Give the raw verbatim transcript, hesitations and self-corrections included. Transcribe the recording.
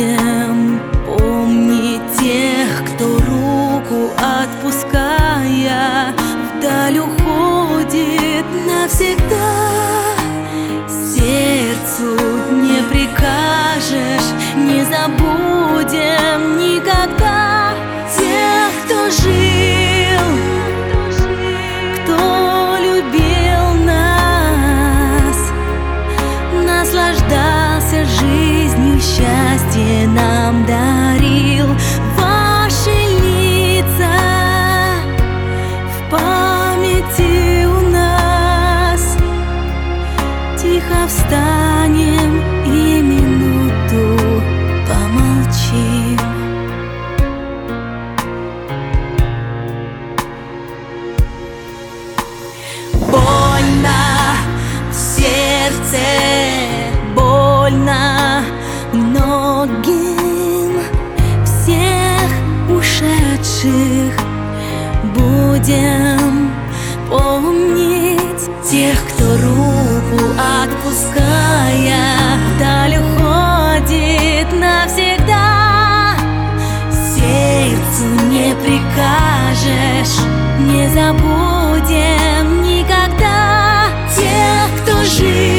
будем помнить тех, кто руку отпуская вдаль уходит навсегда. Сердцу не прикажешь, не забудем никогда тех, кто жил, кто любил нас, наслаждался жизнью, счастье нам дарил. Ваши лица в памяти у нас. Тихо встанем и минуту помолчим. Больно в сердце, больно многим всех ушедших. Будем помнить тех, кто руку отпуская вдаль уходит навсегда. Сердцу не прикажешь, не забудем никогда тех, кто жил.